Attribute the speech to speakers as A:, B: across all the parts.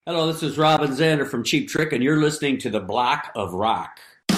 A: Hello, this is Robin Zander from Cheap Trick, and you're listening to The Block of Rock.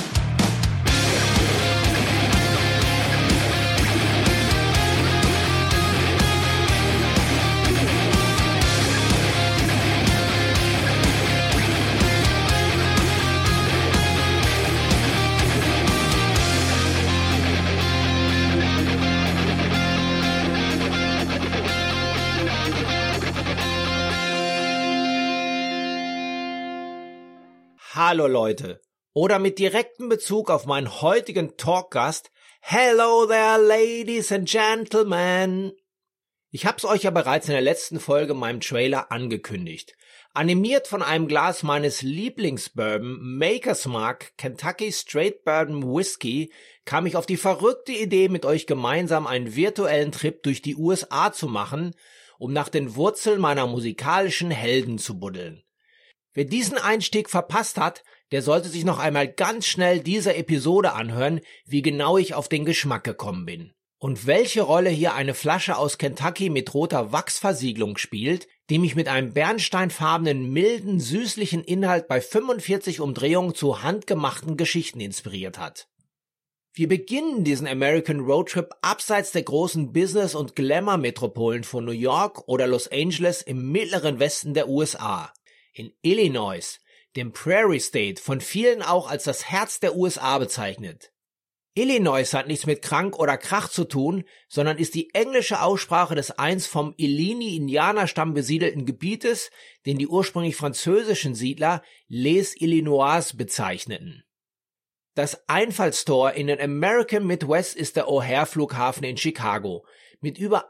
B: Hallo Leute, oder mit direktem Bezug auf meinen heutigen Talkgast, Hello there ladies and gentlemen. Ich hab's euch ja bereits in der letzten Folge meinem Trailer angekündigt. Animiert von einem Glas meines Lieblingsbourbon Maker's Mark Kentucky Straight Bourbon Whiskey kam ich auf die verrückte Idee, mit euch gemeinsam einen virtuellen Trip durch die USA zu machen, um nach den Wurzeln meiner musikalischen Helden zu buddeln. Wer diesen Einstieg verpasst hat, der sollte sich noch einmal ganz schnell diese Episode anhören, wie genau ich auf den Geschmack gekommen bin. Und welche Rolle hier eine Flasche aus Kentucky mit roter Wachsversiegelung spielt, die mich mit einem bernsteinfarbenen, milden, süßlichen Inhalt bei 45 Umdrehungen zu handgemachten Geschichten inspiriert hat. Wir beginnen diesen American Roadtrip abseits der großen Business- und Glamour-Metropolen von New York oder Los Angeles im mittleren Westen der USA. In Illinois, dem Prairie State, von vielen auch als das Herz der USA bezeichnet. Illinois hat nichts mit krank oder Krach zu tun, sondern ist die englische Aussprache des einst vom Illini-Indianerstamm besiedelten Gebietes, den die ursprünglich französischen Siedler Les Illinois bezeichneten. Das Einfallstor in den American Midwest ist der O'Hare-Flughafen in Chicago, mit über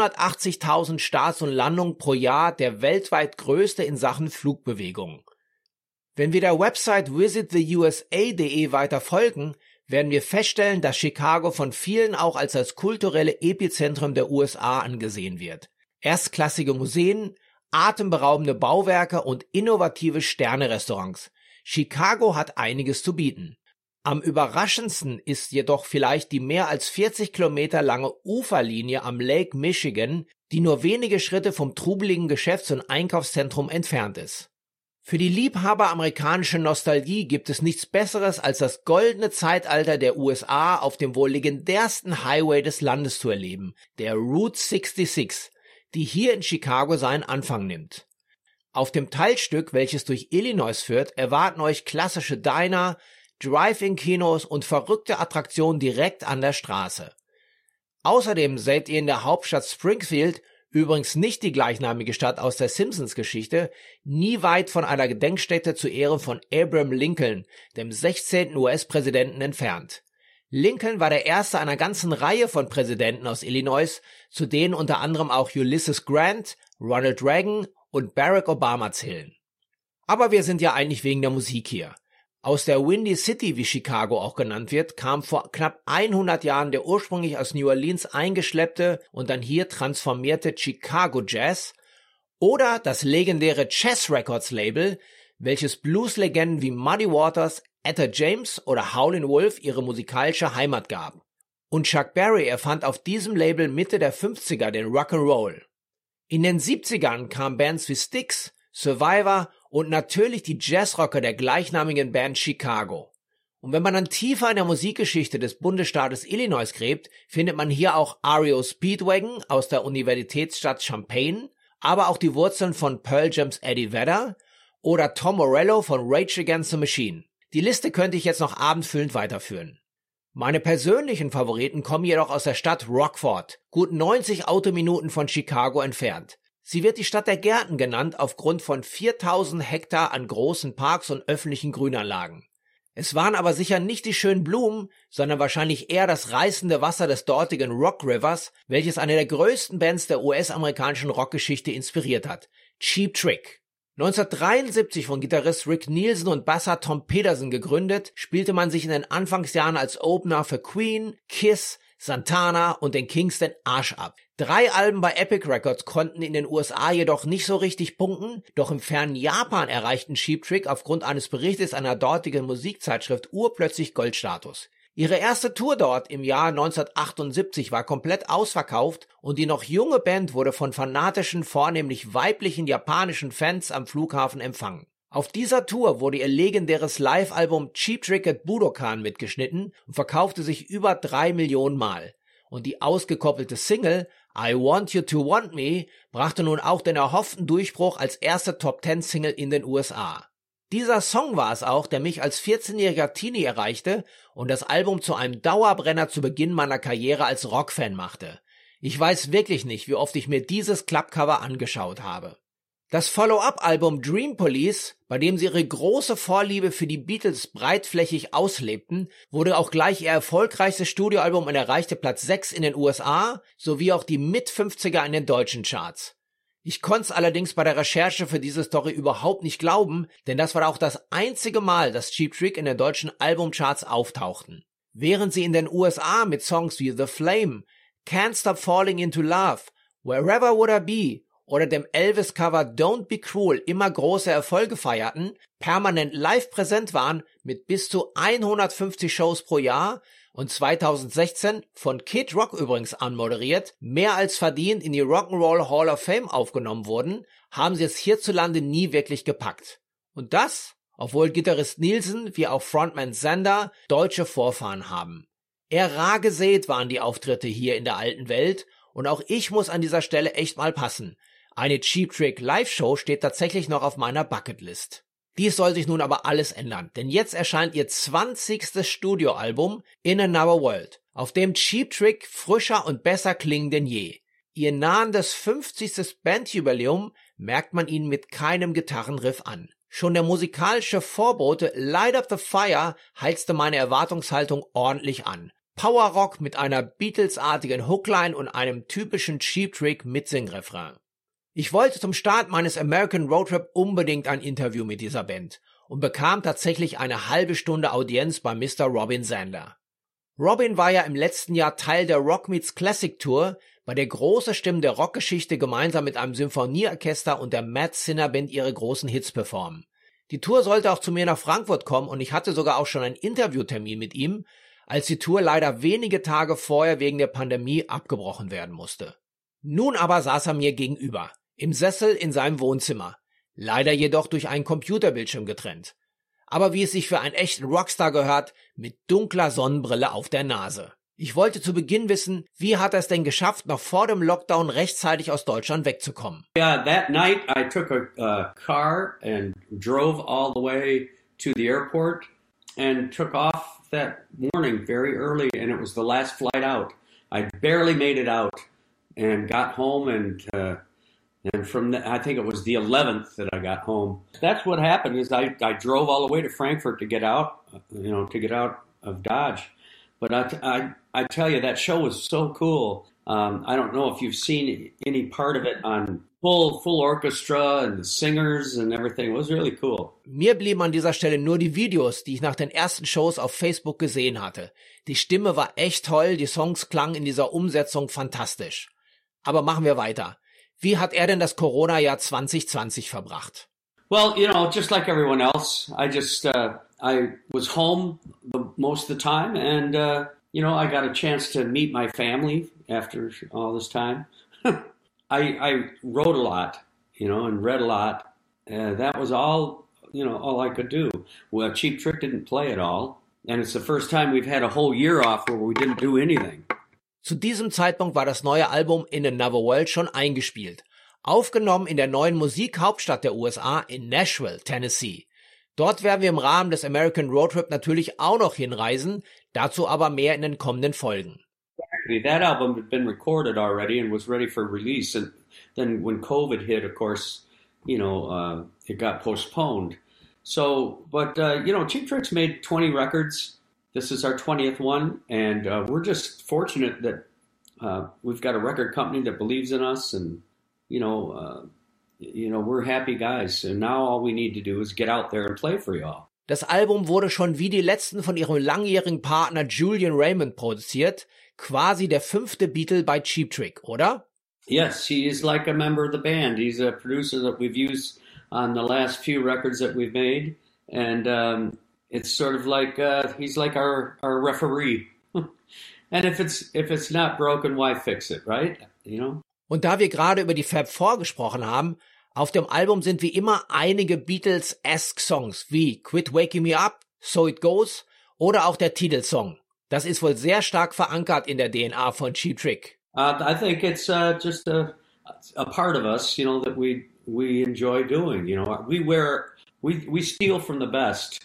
B: 880.000 Starts und Landungen pro Jahr der weltweit größte in Sachen Flugbewegung. Wenn wir der Website visittheusa.de weiter folgen, werden wir feststellen, dass Chicago von vielen auch als das kulturelle Epizentrum der USA angesehen wird. Erstklassige Museen, atemberaubende Bauwerke und innovative Sterne-Restaurants. Chicago hat einiges zu bieten. Am überraschendsten ist jedoch vielleicht die mehr als 40 Kilometer lange Uferlinie am Lake Michigan, die nur wenige Schritte vom trubeligen Geschäfts- und Einkaufszentrum entfernt ist. Für die Liebhaber amerikanischer Nostalgie gibt es nichts Besseres, als das goldene Zeitalter der USA auf dem wohl legendärsten Highway des Landes zu erleben, der Route 66, die hier in Chicago seinen Anfang nimmt. Auf dem Teilstück, welches durch Illinois führt, erwarten euch klassische Diner, Drive-In-Kinos und verrückte Attraktionen direkt an der Straße. Außerdem seid ihr in der Hauptstadt Springfield, übrigens nicht die gleichnamige Stadt aus der Simpsons-Geschichte, nie weit von einer Gedenkstätte zu Ehren von Abraham Lincoln, dem 16. US-Präsidenten, entfernt. Lincoln war der erste einer ganzen Reihe von Präsidenten aus Illinois, zu denen unter anderem auch Ulysses Grant, Ronald Reagan und Barack Obama zählen. Aber wir sind ja eigentlich wegen der Musik hier. Aus der Windy City, wie Chicago auch genannt wird, kam vor knapp 100 Jahren der ursprünglich aus New Orleans eingeschleppte und dann hier transformierte Chicago Jazz oder das legendäre Chess Records Label, welches Blueslegenden wie Muddy Waters, Etta James oder Howlin' Wolf ihre musikalische Heimat gab. Und Chuck Berry erfand auf diesem Label Mitte der 50er den Rock'n'Roll. In den 70ern kamen Bands wie Styx, Survivor und natürlich die Jazzrocker der gleichnamigen Band Chicago. Und wenn man dann tiefer in der Musikgeschichte des Bundesstaates Illinois gräbt, findet man hier auch REO Speedwagon aus der Universitätsstadt Champaign, aber auch die Wurzeln von Pearl Jam's Eddie Vedder oder Tom Morello von Rage Against the Machine. Die Liste könnte ich jetzt noch abendfüllend weiterführen. Meine persönlichen Favoriten kommen jedoch aus der Stadt Rockford, gut 90 Autominuten von Chicago entfernt. Sie wird die Stadt der Gärten genannt aufgrund von 4000 Hektar an großen Parks und öffentlichen Grünanlagen. Es waren aber sicher nicht die schönen Blumen, sondern wahrscheinlich eher das reißende Wasser des dortigen Rock Rivers, welches eine der größten Bands der US-amerikanischen Rockgeschichte inspiriert hat, Cheap Trick. 1973 von Gitarrist Rick Nielsen und Basser Tom Peterson gegründet, spielte man sich in den Anfangsjahren als Opener für Queen, Kiss, Santana und den Kings den Arsch ab. 3 Alben bei Epic Records konnten in den USA jedoch nicht so richtig punkten, doch im fernen Japan erreichten Cheap Trick aufgrund eines Berichtes einer dortigen Musikzeitschrift urplötzlich Goldstatus. Ihre erste Tour dort im Jahr 1978 war komplett ausverkauft und die noch junge Band wurde von fanatischen, vornehmlich weiblichen japanischen Fans am Flughafen empfangen. Auf dieser Tour wurde ihr legendäres Live-Album Cheap Trick at Budokan mitgeschnitten und verkaufte sich über 3 Millionen Mal. Und die ausgekoppelte Single I Want You to Want Me brachte nun auch den erhofften Durchbruch als erste Top-10-Single in den USA. Dieser Song war es auch, der mich als 14-jähriger Teenie erreichte und das Album zu einem Dauerbrenner zu Beginn meiner Karriere als Rockfan machte. Ich weiß wirklich nicht, wie oft ich mir dieses Klappcover angeschaut habe. Das Follow-up-Album Dream Police, bei dem sie ihre große Vorliebe für die Beatles breitflächig auslebten, wurde auch gleich ihr erfolgreichstes Studioalbum und erreichte Platz 6 in den USA sowie auch die Mit-50er in den deutschen Charts. Ich konnte es allerdings bei der Recherche für diese Story überhaupt nicht glauben, denn das war auch das einzige Mal, dass Cheap Trick in den deutschen Albumcharts auftauchten. Während sie in den USA mit Songs wie The Flame, Can't Stop Falling Into Love, Wherever Would I Be oder dem Elvis-Cover Don't Be Cruel immer große Erfolge feierten, permanent live präsent waren mit bis zu 150 Shows pro Jahr und 2016, von Kid Rock übrigens anmoderiert, mehr als verdient in die Rock'n'Roll Hall of Fame aufgenommen wurden, haben sie es hierzulande nie wirklich gepackt. Und das, obwohl Gitarrist Nielsen wie auch Frontman Zander deutsche Vorfahren haben. Eher rar gesät waren die Auftritte hier in der alten Welt und auch ich muss an dieser Stelle echt mal passen. Eine Cheap Trick Live-Show steht tatsächlich noch auf meiner Bucketlist. Dies soll sich nun aber alles ändern, denn jetzt erscheint ihr 20. Studioalbum In Another World, auf dem Cheap Trick frischer und besser klingen denn je. Ihr nahendes 50. Bandjubiläum merkt man ihnen mit keinem Gitarrenriff an. Schon der musikalische Vorbote Light Up the Fire heizte meine Erwartungshaltung ordentlich an. Powerrock mit einer Beatles-artigen Hookline und einem typischen Cheap Trick Mitsingrefrain. Ich wollte zum Start meines American Roadtrip unbedingt ein Interview mit dieser Band und bekam tatsächlich eine halbe Stunde Audienz bei Mr. Robin Zander. Robin war ja im letzten Jahr Teil der Rock Meets Classic Tour, bei der große Stimmen der Rockgeschichte gemeinsam mit einem Symphonieorchester und der Mad Sinner Band ihre großen Hits performen. Die Tour sollte auch zu mir nach Frankfurt kommen und ich hatte sogar auch schon einen Interviewtermin mit ihm, als die Tour leider wenige Tage vorher wegen der Pandemie abgebrochen werden musste. Nun aber saß er mir gegenüber, im Sessel in seinem Wohnzimmer, leider jedoch durch einen Computerbildschirm getrennt. Aber wie es sich für einen echten Rockstar gehört, mit dunkler Sonnenbrille auf der Nase. Ich wollte zu Beginn wissen, wie hat er es denn geschafft, noch vor dem Lockdown rechtzeitig aus Deutschland wegzukommen?
A: Yeah, that night I took a car and drove all the way to the airport and took off that morning very early, and it was the last flight out. I barely made it out and got home and from I think it was the 11th that I got home. That's what happened is I drove all the way to Frankfurt to get out, to get out of Dodge. But I tell you, that show was so cool. I don't know if you've seen any part of it on full orchestra and the singers and everything. It was really cool.
B: Mir blieben an dieser Stelle nur die Videos, die ich nach den ersten Shows auf Facebook gesehen hatte. Die Stimme war echt toll, die Songs klangen in dieser Umsetzung fantastisch. Aber machen wir weiter. Wie hat er denn das Corona-Jahr 2020 verbracht?
A: Well, just like everyone else, I was home most of the time, and I got a chance to meet my family after all this time. I wrote a lot, and read a lot. That was all I could do. Well, Cheap Trick didn't play at all, and it's the first time we've had a whole year off where we didn't do anything.
B: Zu diesem Zeitpunkt war das neue Album In Another World schon eingespielt. Aufgenommen in der neuen Musikhauptstadt der USA in Nashville, Tennessee. Dort werden wir im Rahmen des American Roadtrip natürlich auch noch hinreisen, dazu aber mehr in den kommenden Folgen.
A: That album had been recorded already and was ready for release, and then when COVID hit, of course, it got postponed. So, but Cheap Trick's made 20 records. This is our 20th one, and we're just fortunate that we've got a record company that believes in us, and we're happy guys. And now all we need to do is get out there and play for y'all.
B: Das Album wurde schon wie die letzten von ihrem langjährigen Partner Julian Raymond produziert, quasi der 5. Beatle bei Cheap Trick, oder?
A: Yes, he is like a member of the band. He's a producer that we've used on the last few records that we've made, and it's sort of like he's like our referee. And if it's not broken, why fix it, right? You know.
B: Und da wir gerade über die Fab Four gesprochen haben, auf dem Album sind wie immer einige Beatles-esque Songs wie Quit Waking Me Up, So It Goes oder auch der Titelsong. Das ist wohl sehr stark verankert in der DNA von Cheap Trick.
A: I think it's just a part of us, you know, that we enjoy doing. You know, we steal from the best.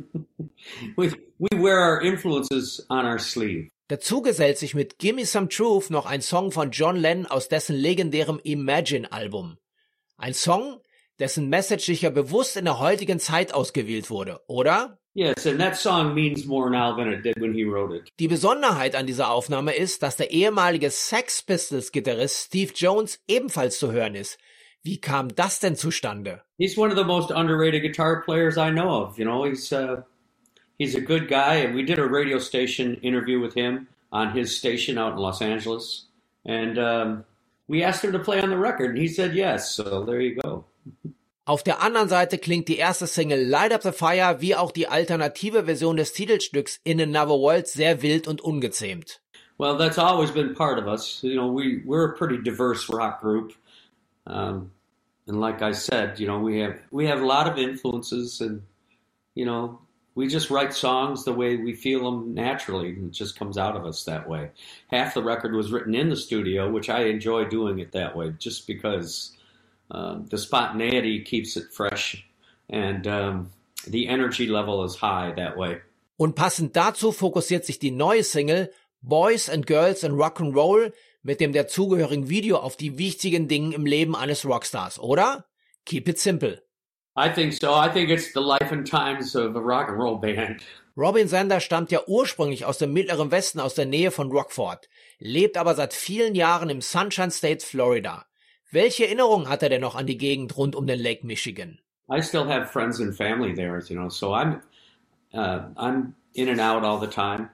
A: we wear our influences on our sleeve.
B: Dazu gesellt sich mit Gimme Some Truth noch ein Song von John Lennon aus dessen legendärem Imagine-Album. Ein Song, dessen Message sicher bewusst in der heutigen Zeit ausgewählt wurde, oder?
A: Yes, and that song means more now than it did when he wrote it.
B: Die Besonderheit an dieser Aufnahme ist, dass der ehemalige Sex Pistols-Gitarrist Steve Jones ebenfalls zu hören ist. Wie kam das denn zustande?
A: He's one of the most underrated guitar players I know of. You know, he's a good guy, and we did a radio station interview with him on his station out in Los Angeles, and we asked him to play on the record, and he said yes. So there you go.
B: Auf der anderen Seite klingt die erste Single Light Up the Fire wie auch die alternative Version des Titelstücks In Another World sehr wild und ungezähmt.
A: Well, that's always been part of us. You know, we're a pretty diverse rock group, and like I said, you know, we have a lot of influences, and you know, we just write songs the way we feel them naturally, and it just comes out of us that way. Half the record was written in the studio, which I enjoy doing it that way, just because the spontaneity keeps it fresh, and the energy level is high that way.
B: Und passend dazu fokussiert sich die neue Single Boys and Girls and Rock'n'Roll mit dem dazugehörigen Video auf die wichtigen Dinge im Leben eines Rockstars, oder? Keep it simple.
A: I think so. I think it's the life and times of a rock and roll band.
B: Robin Zander stammt ja ursprünglich aus dem Mittleren Westen, aus der Nähe von Rockford, lebt aber seit vielen Jahren im Sunshine State, Florida. Welche Erinnerungen hat er denn noch an die Gegend rund um den Lake Michigan?
A: I still have friends and family there, you know, so I'm in and out all the time.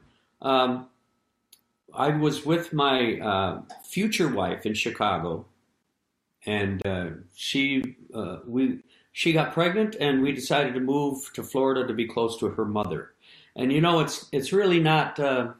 A: I was with my future wife in Chicago, and she got pregnant, and we decided to move to Florida to be close to her mother. And you know, it's really not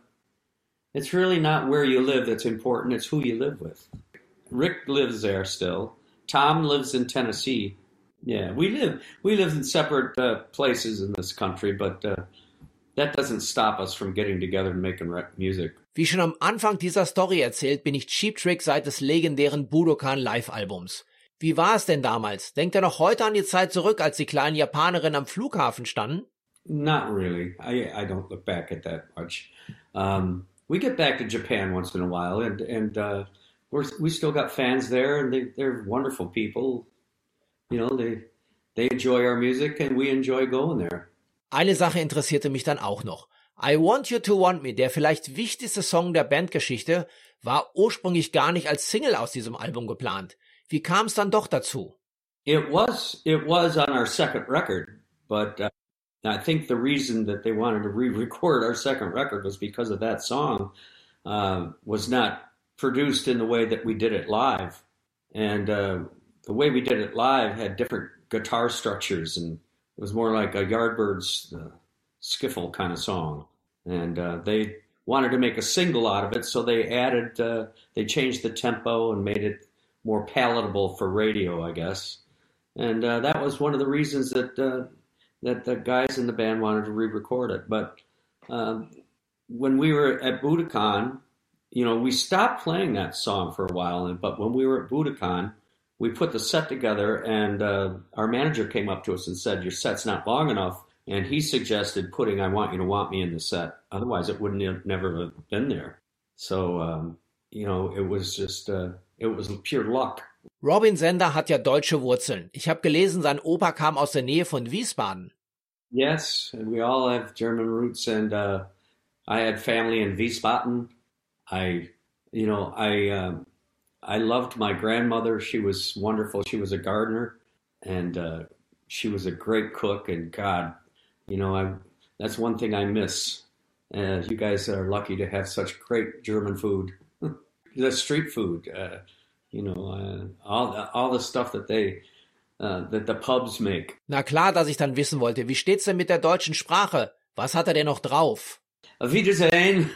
A: where you live that's important. It's who you live with. Rick lives there still. Tom lives in Tennessee. Yeah, we live in separate places in this country, but that doesn't stop us from getting together and making music.
B: Wie schon am Anfang dieser Story erzählt, bin ich Cheap Trick seit des legendären Budokan Live-Albums. Wie war es denn damals? Denkt ihr noch heute an die Zeit zurück, als die kleinen Japanerinnen am Flughafen standen?
A: Not really. I don't look back at that much. We get back to Japan once in a while, and we still got fans there, and they're wonderful people. You know, they enjoy our music, and we enjoy going there.
B: Eine Sache interessierte mich dann auch noch. I Want You to Want Me, der vielleicht wichtigste Song der Bandgeschichte, war ursprünglich gar nicht als Single aus diesem Album geplant. Wie kam es dann doch dazu?
A: It was on our second record, but I think the reason that they wanted to re-record our second record was because of that song was not produced in the way that we did it live. And the way we did it live had different guitar structures, and it was more like a Yardbirds skiffle kind of song. And they wanted to make a single out of it, so they changed the tempo and made it more palatable for radio, I guess. And that was one of the reasons that the guys in the band wanted to re-record it. But when we were at Budokan, you know, we stopped playing that song for a while. But when we were at Budokan, we put the set together, and our manager came up to us and said, "Your set's not long enough." And he suggested putting I Want You to Want Me in the set. Otherwise, it wouldn't have never have been there. So, you know, it was just, it was pure luck.
B: Robin Zander hat ja deutsche Wurzeln. Ich habe gelesen, sein Opa kam aus der Nähe von Wiesbaden.
A: Yes, we all have German roots, and I had family in Wiesbaden. I loved my grandmother. She was wonderful. She was a gardener, and she was a great cook. And God, you know, that's one thing I miss. You guys are lucky to have such great German food. The street food, you know, all the stuff that they that the pubs make.
B: Na klar, dass ich dann wissen wollte, wie steht's denn mit der deutschen Sprache? Was hat er denn noch drauf?
A: Auf Wiedersehen.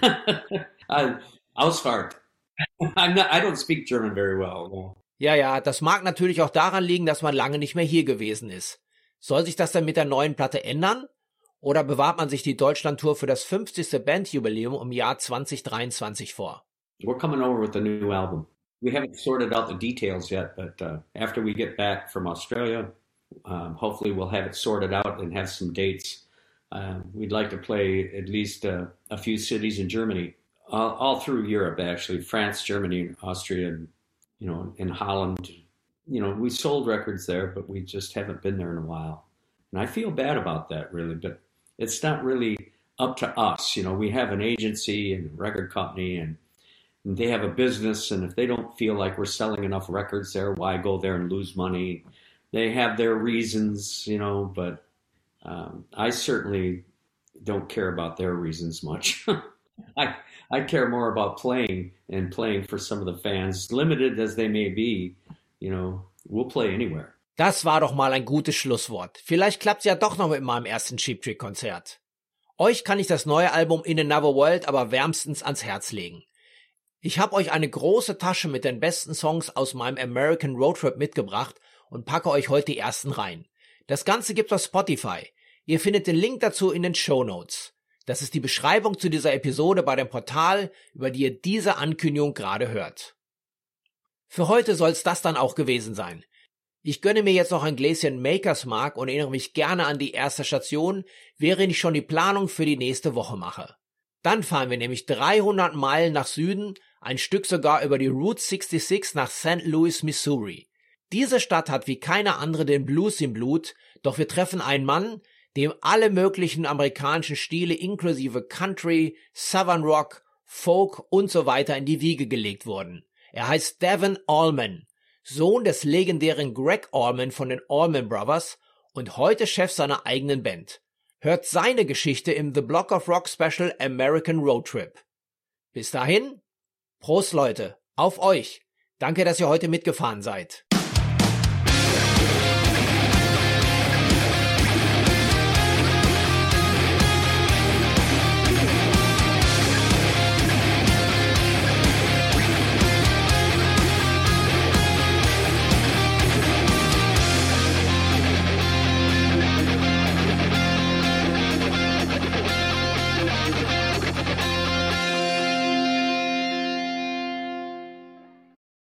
A: Ausfahrt. I don't speak German very well. No.
B: Ja, das mag natürlich auch daran liegen, dass man lange nicht mehr hier gewesen ist. Soll sich das denn mit der neuen Platte ändern? Oder bewahrt man sich die Deutschlandtour für das 50. Bandjubiläum im Jahr 2023 vor?
A: We're coming over with a new album. We haven't sorted out the details yet, but after we get back from Australia, hopefully we'll have it sorted out and have some dates. We'd like to play at least a few cities in Germany, all through Europe, actually, France, Germany, Austria, and, in Holland. We sold records there, but we just haven't been there in a while. And I feel bad about that, really, but it's not really up to us. We have an agency and a record company, and they have a business, and if they don't feel like we're selling enough records there, why go there and lose money? They have their reasons, but I certainly don't care about their reasons much. I care more about playing and playing for some of the fans, limited as they may be. We'll play anywhere.
B: Das war doch mal ein gutes Schlusswort. Vielleicht klappt's ja doch noch mit meinem ersten Cheap Trick Konzert. Euch kann ich das neue Album In Another World aber wärmstens ans Herz legen. Ich habe euch eine große Tasche mit den besten Songs aus meinem American Road Trip mitgebracht und packe euch heute die ersten rein. Das Ganze gibt's auf Spotify. Ihr findet den Link dazu in den Shownotes. Das ist die Beschreibung zu dieser Episode bei dem Portal, über die ihr diese Ankündigung gerade hört. Für heute soll's das dann auch gewesen sein. Ich gönne mir jetzt noch ein Gläschen Maker's Mark und erinnere mich gerne an die erste Station, während ich schon die Planung für die nächste Woche mache. Dann fahren wir nämlich 300 Meilen nach Süden, ein Stück sogar über die Route 66 nach St. Louis, Missouri. Diese Stadt hat wie keine andere den Blues im Blut, doch wir treffen einen Mann, dem alle möglichen amerikanischen Stile inklusive Country, Southern Rock, Folk und so weiter in die Wiege gelegt wurden. Er heißt Devon Allman, Sohn des legendären Greg Allman von den Allman Brothers und heute Chef seiner eigenen Band. Hört seine Geschichte im The Block of Rock Special American Road Trip. Bis dahin, Prost Leute, auf euch. Danke, dass ihr heute mitgefahren seid.